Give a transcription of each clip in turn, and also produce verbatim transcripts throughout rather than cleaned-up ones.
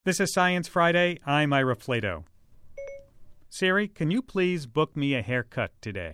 This is Science Friday. I'm Ira Flato. Siri, can you please book me a haircut today?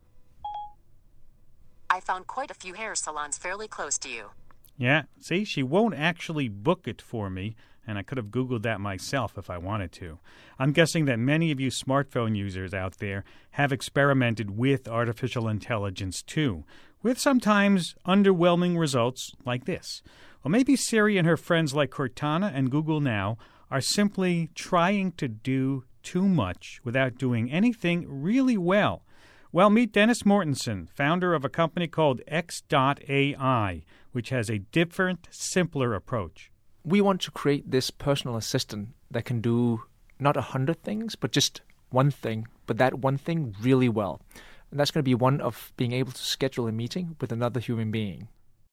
I found quite a few hair salons fairly close to you. Yeah, see, she won't actually book it for me, and I could have Googled that myself if I wanted to. I'm guessing that many of you smartphone users out there have experimented with artificial intelligence too, with sometimes underwhelming results like this. Or maybe Siri and her friends like Cortana and Google Now are simply trying to do too much without doing anything really well. Well, meet Dennis Mortensen, founder of a company called X dot A I, which has a different, simpler approach. We want to create this personal assistant that can do not a hundred things, but just one thing, but that one thing really well. And that's going to be one of being able to schedule a meeting with another human being.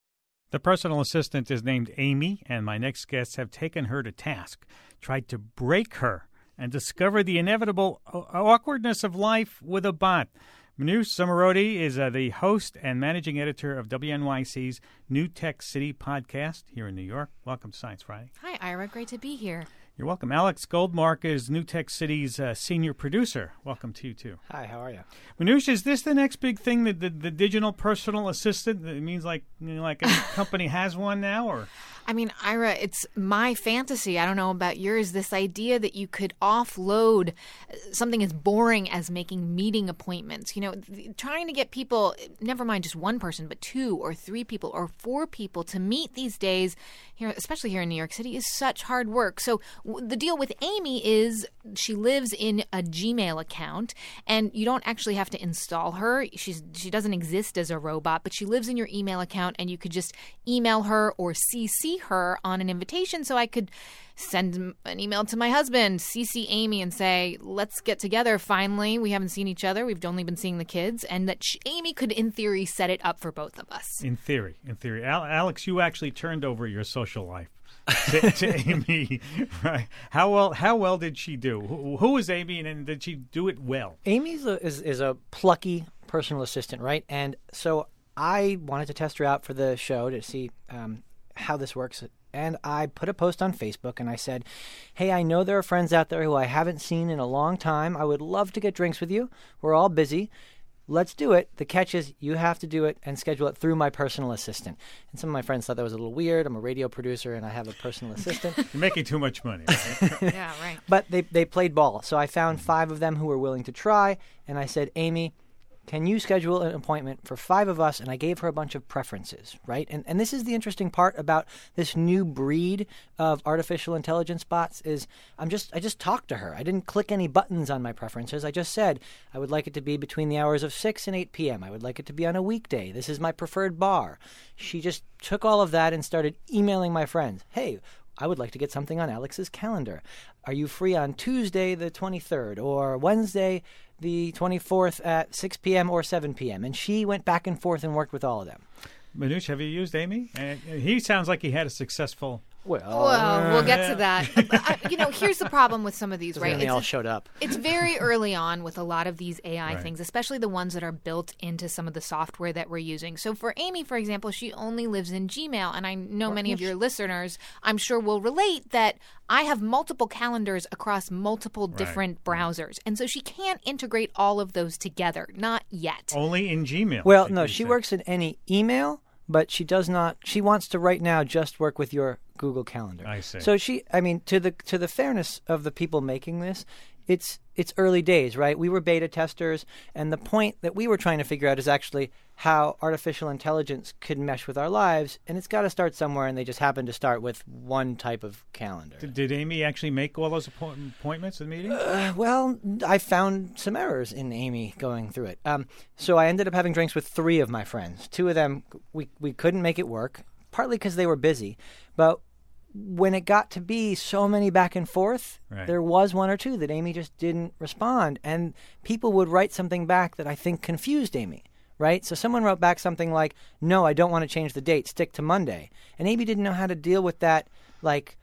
The personal assistant is named Amy, and my next guests have taken her to task, tried to break her, and discover the inevitable awkwardness of life with a bot. Manoush Zomorodi is uh, the host and managing editor of W N Y C's New Tech City podcast here in New York. Welcome to Science Friday. Hi, Ira. Great to be here. You're welcome. Alex Goldmark is New Tech City's uh, senior producer. Welcome to you, too. Hi, how are you? Manoush, is this the next big thing, the, the, the digital personal assistant? It means like you know, like a company has one now, or? I mean, Ira, it's my fantasy. I don't know about yours. This idea that you could offload something as boring as making meeting appointments. You know, th- trying to get people, never mind just one person, but two or three people or four people to meet these days, here, especially here in New York City, is such hard work. So w- the deal with Amy is she lives in a Gmail account, and you don't actually have to install her. She's she doesn't exist as a robot, but she lives in your email account, and you could just email her or C C her on an invitation. So I could send an email to my husband, C C Amy, and say, let's get together finally. We haven't seen each other. We've only been seeing the kids. And that she, Amy could, in theory, set it up for both of us. In theory. In theory. Al- Alex, you actually turned over your social life to, to Amy. Right? How well How well did she do? Who, who is Amy, and did she do it well? Amy's a, is, is a plucky personal assistant, right? And so I wanted to test her out for the show to see um, how this works. And I put a post on Facebook and I said, hey, I know there are friends out there who I haven't seen in a long time. I would love to get drinks with you. We're all busy. Let's do it. The catch is you have to do it and schedule it through my personal assistant. And some of my friends thought that was a little weird. I'm a radio producer and I have a personal assistant. You're making too much money, right? Yeah, right. But they, they played ball. So I found five of them who were willing to try. And I said, Amy, can you schedule an appointment for five of us? And I gave her a bunch of preferences, right? And and this is the interesting part about this new breed of artificial intelligence bots is I'm just I just talked to her. I didn't click any buttons on my preferences. I just said I would like it to be between the hours of six and eight p.m. I would like it to be on a weekday. This is my preferred bar. She just took all of that and started emailing my friends. Hey, I would like to get something on Alex's calendar. Are you free on Tuesday the twenty-third or Wednesday the twenty-fourth at six p.m. or seven p.m.? And she went back and forth and worked with all of them. Manoush, have you used Amy? Uh, he sounds like he had a successful... Well, Well, we'll get yeah. to that. But, I, you know, here's the problem with some of these, right? They It's, all showed up. it's very early on with a lot of these A I Right. things, especially the ones that are built into some of the software that we're using. So for Amy, for example, she only lives in Gmail, and I know many of your listeners, I'm sure, will relate that I have multiple calendars across multiple different browsers, and so she can't integrate all of those together. Not yet. Only in Gmail. Well, like no, you she said. works in any email, but she does not. She wants to right now just work with your Google Calendar. I see. So she, I mean, to the to the fairness of the people making this, it's it's early days, right? We were beta testers, and the point that we were trying to figure out is actually how artificial intelligence could mesh with our lives, and it's got to start somewhere, and they just happen to start with one type of calendar. Did, did Amy actually make all those appoint- appointments and meetings? Uh, well, I found some errors in Amy going through it. Um, so I ended up having drinks with three of my friends. Two of them, we we couldn't make it work, partly because they were busy. But when it got to be so many back and forth, Right. there was one or two that Amy just didn't respond. And people would write something back that I think confused Amy, right? So someone wrote back something like, no, I don't want to change the date, stick to Monday. And Amy didn't know how to deal with that, like,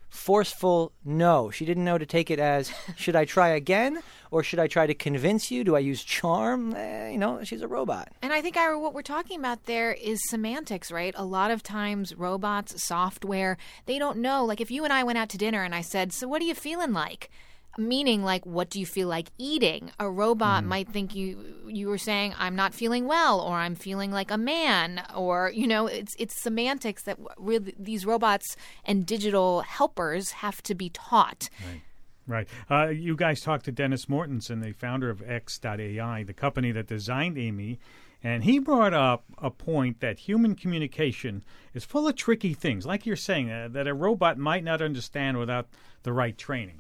forceful no. She didn't know to take it as, should I try again? Or should I try to convince you? Do I use charm? Eh, you know, she's a robot. And I think, Ira, what we're talking about there is semantics, right? A lot of times robots, software, they don't know. Like if you and I went out to dinner and I said, so what are you feeling like? Meaning, like, what do you feel like eating? A robot mm. might think you you were saying, I'm not feeling well, or I'm feeling like a man, or, you know, it's it's semantics that really these robots and digital helpers have to be taught. Right. Right. Uh, you guys talked to Dennis Mortensen, the founder of X dot A I, the company that designed Amy, and he brought up a point that human communication is full of tricky things, like you're saying, uh, that a robot might not understand without the right training.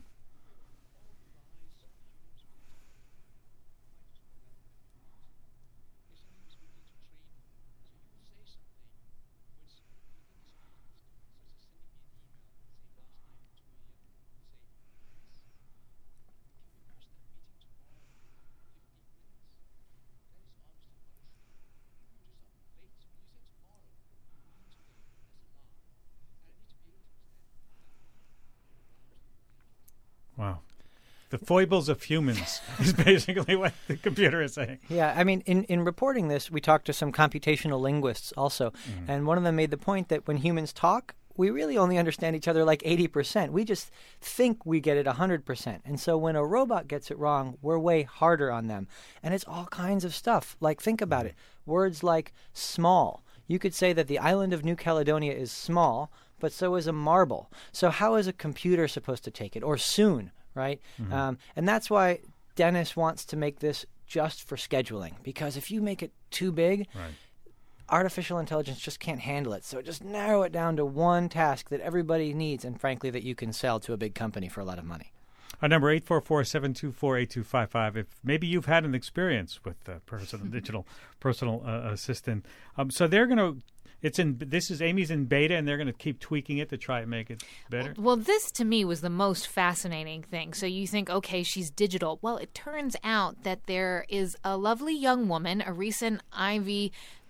Wow. The foibles of humans is basically what the computer is saying. Yeah, I mean, in, in reporting this, we talked to some computational linguists also, mm. and one of them made the point that when humans talk, we really only understand each other like eighty percent. We just think we get it one hundred percent. And so when a robot gets it wrong, we're way harder on them. And it's all kinds of stuff. Like, think about it. Words like small. You could say that the island of New Caledonia is small, but so is a marble. So how is a computer supposed to take it? Or soon, right? Mm-hmm. Um, and that's why Dennis wants to make this just for scheduling. Because if you make it too big, right. artificial intelligence just can't handle it. So just narrow it down to one task that everybody needs and, frankly, that you can sell to a big company for a lot of money. Our number, eight four four, seven two four, eight two five five. If maybe you've had an experience with a personal digital personal uh, assistant. Um, so they're going to, it's in, this is, Amy's in beta, and they're going to keep tweaking it to try and make it better? Well, this to me was the most fascinating thing. So you think, okay, she's digital. Well, it turns out that there is a lovely young woman, a recent Ivy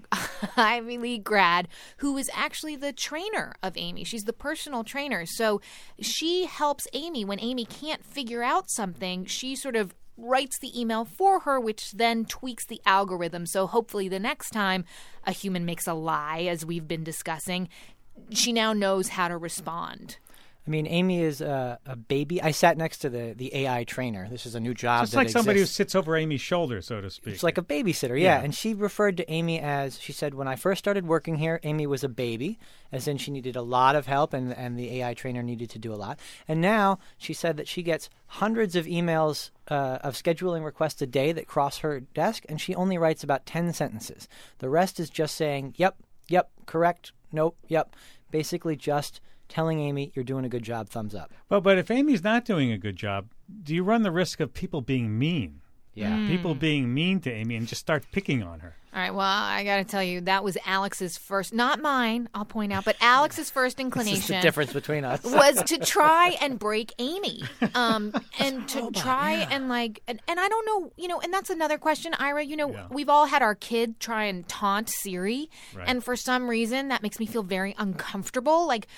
Ivy League grad, who is actually the trainer of Amy. She's the personal trainer. So she helps Amy when Amy can't figure out something. She sort of writes the email for her, which then tweaks the algorithm. So hopefully the next time a human makes a lie, as we've been discussing, she now knows how to respond. I mean, Amy is a, a baby. I sat next to the, the A I trainer. This is a new job. It's that like somebody exists. who sits over Amy's shoulder, so to speak. It's like a babysitter, yeah. yeah. And she referred to Amy as, she said, when I first started working here, Amy was a baby, as in she needed a lot of help, and, and the A I trainer needed to do a lot. And now she said that she gets hundreds of emails uh, of scheduling requests a day that cross her desk, and she only writes about ten sentences. The rest is just saying, yep, yep, correct, nope, yep. Basically just telling Amy, you're doing a good job, thumbs up. But but if Amy's not doing a good job, do you run the risk of people being mean? Yeah. Mm. People being mean to Amy and just start picking on her. All right, well, I got to tell you, that was Alex's first, not mine, I'll point out, but Alex's first inclination. This is the difference between us. was to try and break Amy. Um, and to robot, try yeah. and like, and, and I don't know, you know, and that's another question, Ira. You know, yeah. we've all had our kid try and taunt Siri. Right. And for some reason, that makes me feel very uncomfortable. Like,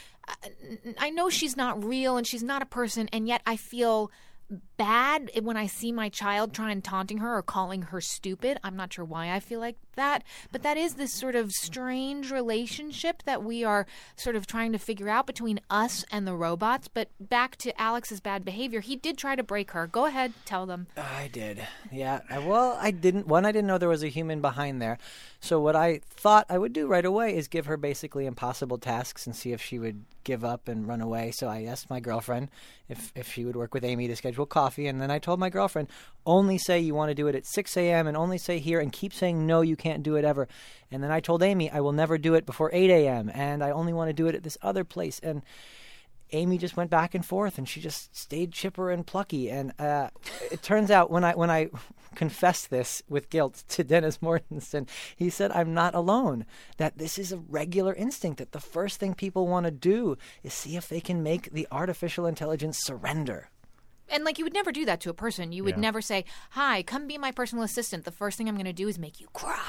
I know she's not real and she's not a person, and yet I feel bad when I see my child trying taunting her or calling her stupid. I'm not sure why I feel like that, but that is this sort of strange relationship that we are sort of trying to figure out between us and the robots. But back to Alex's bad behavior, he did try to break her. Go ahead, tell them. I did. Yeah. Well, I didn't. One, I didn't know there was a human behind there. So what I thought I would do right away is give her basically impossible tasks and see if she would give up and run away. So I asked my girlfriend if, if she would work with Amy to schedule coffee. And then I told my girlfriend, only say you want to do it at six a.m. and only say here and keep saying no, you can't do it ever. And then I told Amy I will never do it before eight a.m. and I only want to do it at this other place. And Amy just went back and forth, and she just stayed chipper and plucky. And uh, it turns out when I when I confessed this with guilt to Dennis Mortensen, he said, I'm not alone, that this is a regular instinct, that the first thing people want to do is see if they can make the artificial intelligence surrender. And, like, you would never do that to a person. You would yeah. never say, hi, come be my personal assistant. The first thing I'm going to do is make you cry.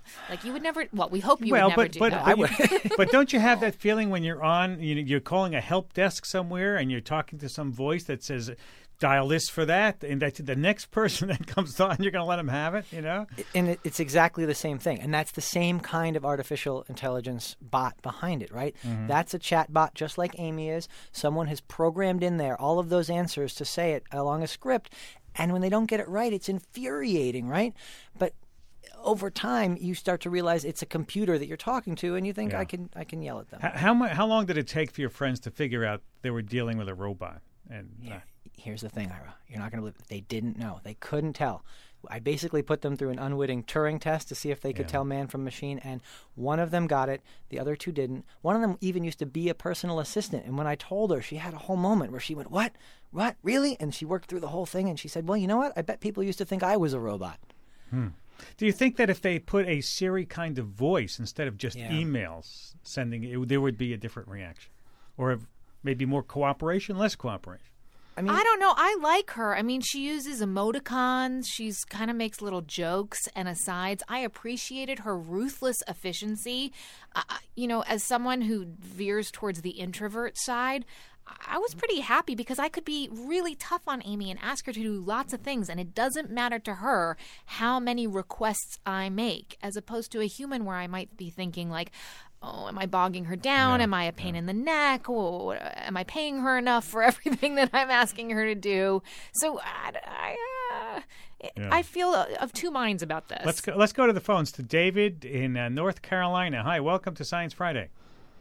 Like you would never. Well, we hope you well, would never but, do but, that. but, you, but don't you have that feeling when you're on, you know, you're calling a help desk somewhere and you're talking to some voice that says, dial this for that, and that the next person that comes on, you're going to let them have it, you know? And it, it's exactly the same thing. And that's the same kind of artificial intelligence bot behind it, right? Mm-hmm. That's a chat bot just like Amy is. Someone has programmed in there all of those answers to say it along a script. And when they don't get it right, it's infuriating, right? But over time, you start to realize it's a computer that you're talking to, and you think, yeah. I can I can yell at them. How, how, mu- how long did it take for your friends to figure out they were dealing with a robot? And uh, yeah. Here's the thing, Ira. You're not going to believe it. They didn't know. They couldn't tell. I basically put them through an unwitting Turing test to see if they could yeah. tell man from machine, and one of them got it. The other two didn't. One of them even used to be a personal assistant, and when I told her, she had a whole moment where she went, what? What? Really? And she worked through the whole thing, and she said, well, you know what? I bet people used to think I was a robot. Hmm. Do you think that if they put a Siri kind of voice instead of just yeah. emails sending it, there would be a different reaction? Or maybe more cooperation, less cooperation? I mean, I don't know. I like her. I mean, she uses emoticons. She's kind of makes little jokes and asides. I appreciated her ruthless efficiency. Uh, you know, as someone who veers towards the introvert side, I was pretty happy because I could be really tough on Amy and ask her to do lots of things, and it doesn't matter to her how many requests I make, as opposed to a human where I might be thinking like, oh, am I bogging her down? Yeah, am I a pain yeah. in the neck? Oh, am I paying her enough for everything that I'm asking her to do? So I, I, uh, Yeah. I feel of two minds about this. Let's go, let's go to the phones to David in uh, North Carolina. Hi, welcome to Science Friday.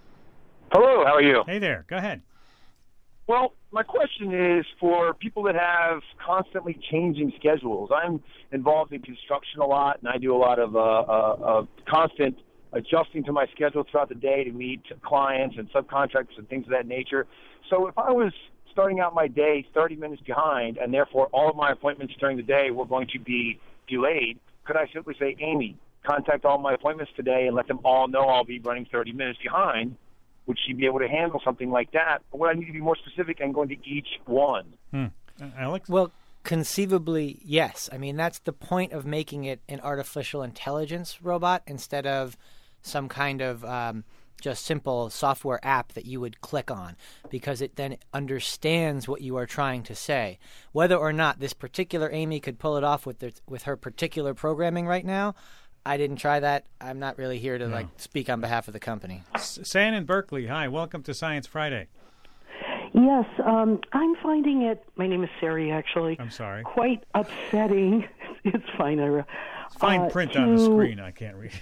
Hello, how are you? Hey there, go ahead. Well, my question is for people that have constantly changing schedules. I'm involved in construction a lot, and I do a lot of uh, uh, uh, constant adjusting to my schedule throughout the day to meet clients and subcontractors and things of that nature. So if I was starting out my day thirty minutes behind, and therefore all of my appointments during the day were going to be delayed, could I simply say, Amy, contact all my appointments today and let them all know I'll be running thirty minutes behind? Would she be able to handle something like that? Or would I need to be more specific and go into each one? Hmm. Uh, Alex? Well, conceivably, yes. I mean, that's the point of making it an artificial intelligence robot instead of some kind of um, just simple software app that you would click on, because it then understands what you are trying to say. Whether or not this particular Amy could pull it off with their, with her particular programming right now, I didn't try that. I'm not really here to No. like speak on behalf of the company. S- San in Berkeley, hi, welcome to Science Friday. Yes, um, I'm finding it, my name is Sari actually, I'm sorry. quite upsetting. It's fine, Ira. It's fine uh, print to, on the screen, I can't read.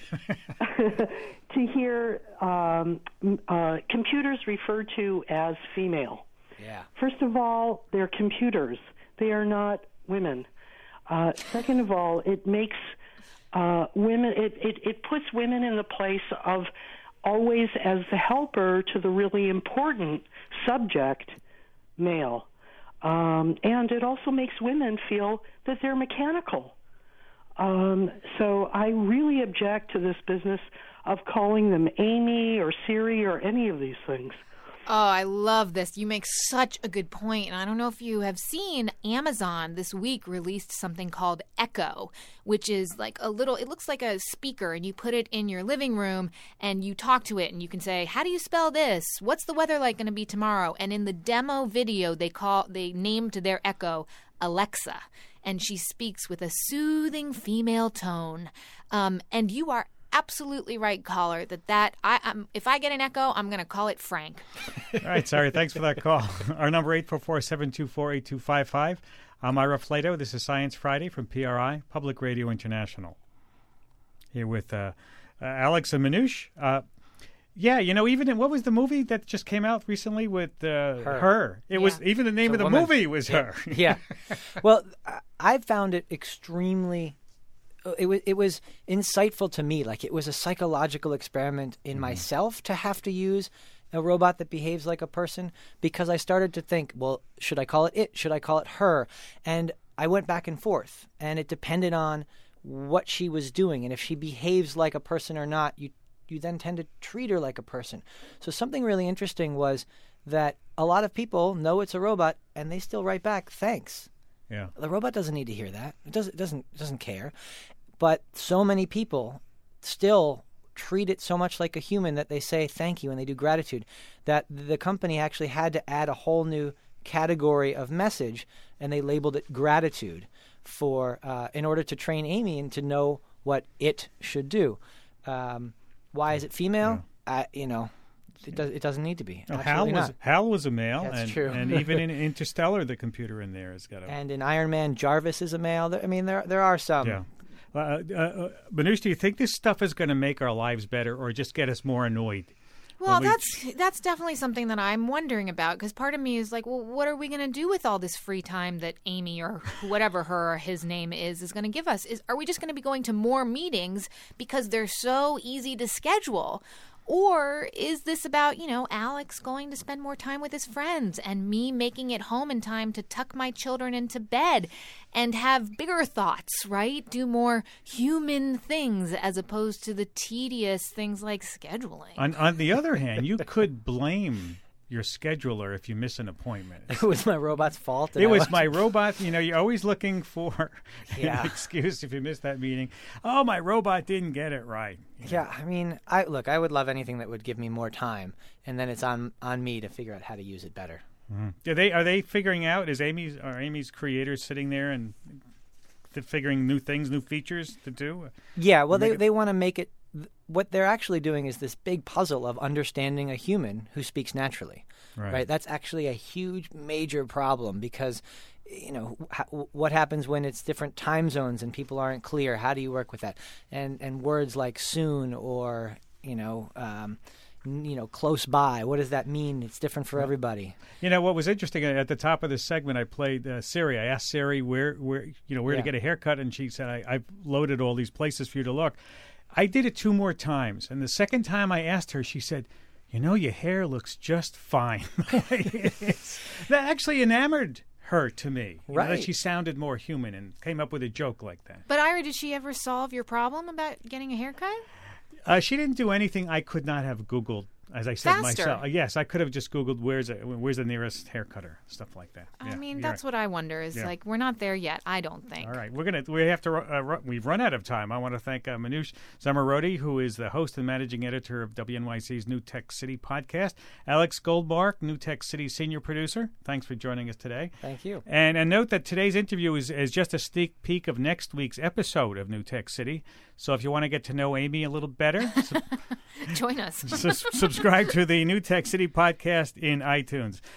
to hear um, uh, computers referred to as female. Yeah. First of all, they're computers. They are not women. Uh, second of all, it makes uh, women, it, it, it puts women in the place of always as the helper to the really important subject, male. Um, and it also makes women feel that they're mechanical. Um, so I really object to this business of calling them Amy or Siri or any of these things. Oh, I love this. You make such a good point. And I don't know if you have seen, Amazon this week released something called Echo, which is like a little, it looks like a speaker, and you put it in your living room and you talk to it and you can say, how do you spell this? What's the weather like going to be tomorrow? And in the demo video, they call, they named their Echo Alexa, and she speaks with a soothing female tone. Um, and you are absolutely right, caller, that that I um, if I get an Echo, I'm going to call it Frank. All right, sorry. Thanks for that call. Our number, eight four four, seven two four, eight two five five. I'm Ira Flato. This is Science Friday from P R I, Public Radio International. Here with uh, uh, Alex and Manoush. Uh, yeah, you know, even in, what was the movie that just came out recently with uh, her. her? It Yeah. was, even the name It's of a the woman. movie was Yeah. her. Yeah. Well, I- I found it extremely It was it was insightful to me. Like, it was a psychological experiment in mm-hmm. myself to have to use a robot that behaves like a person, because I started to think, well, should I call it it? Should I call it her? And I went back and forth, and it depended on what she was doing. And if she behaves like a person or not, you you then tend to treat her like a person. So something really interesting was that a lot of people know it's a robot, and they still write back, thanks. Yeah. The robot doesn't need to hear that. It doesn't it doesn't it doesn't care. But so many people still treat it so much like a human that they say thank you and they do gratitude, that the company actually had to add a whole new category of message, and they labeled it gratitude for uh, in order to train Amy and to know what it should do. Um, why is it female? Yeah. Uh, you know, it, does, it doesn't need to be. No, Hal was not. Hal was a male. That's and, true. And even in Interstellar, the computer in there has got a... And in Iron Man, Jarvis is a male. There, I mean, there there are some... Yeah. Uh, uh, Manoush, do you think this stuff is going to make our lives better or just get us more annoyed? Well, we... that's that's definitely something that I'm wondering about, because part of me is like, well, what are we going to do with all this free time that Amy or whatever her or his name is is going to give us? Is Are we just going to be going to more meetings because they're so easy to schedule? Or is this about, you know, Alex going to spend more time with his friends and me making it home in time to tuck my children into bed and have bigger thoughts, right? Do more human things as opposed to the tedious things like scheduling. On, on the other hand, you could blame your scheduler if you miss an appointment. It was my robot's fault. It was my robot. You know, you're always looking for yeah. an excuse if you miss that meeting. Oh, my robot didn't get it right. You yeah, know? I mean, I look, I would love anything that would give me more time, and then it's on on me to figure out how to use it better. Mm-hmm. Are they are they figuring out? Is Amy's are Amy's creators sitting there and figuring new things, new features to do? Yeah, well, they it... they want to make it. What they're actually doing is this big puzzle of understanding a human who speaks naturally, right? right? That's actually a huge, major problem because, you know, ha- what happens when it's different time zones and people aren't clear? How do you work with that? And and words like soon or, you know, um, you know, close by. What does that mean? It's different for everybody. You know, what was interesting at the top of this segment, I played uh, Siri. I asked Siri where, where you know, where yeah. to get a haircut, and she said, I, I've loaded all these places for you to look. I did it two more times, and the second time I asked her, she said, you know, your hair looks just fine. That actually enamored her to me. You right. know, that she sounded more human and came up with a joke like that. But Ira, did she ever solve your problem about getting a haircut? Uh, she didn't do anything I could not have Googled. As I said Faster. myself, yes, I could have just Googled where's a, where's the nearest hair cutter, stuff like that. I yeah, mean, that's right. what I wonder. Is yeah. like we're not there yet. I don't think. All right, we're gonna we have to uh, run, we've run out of time. I want to thank uh, Manoush Zomorodi, who is the host and managing editor of W N Y C's New Tech City podcast. Alex Goldmark, New Tech City senior producer. Thanks for joining us today. Thank you. And and note that today's interview is is just a sneak peek of next week's episode of New Tech City. So if you want to get to know Amy a little better, join us. su- subscribe to the New Tech City podcast in iTunes.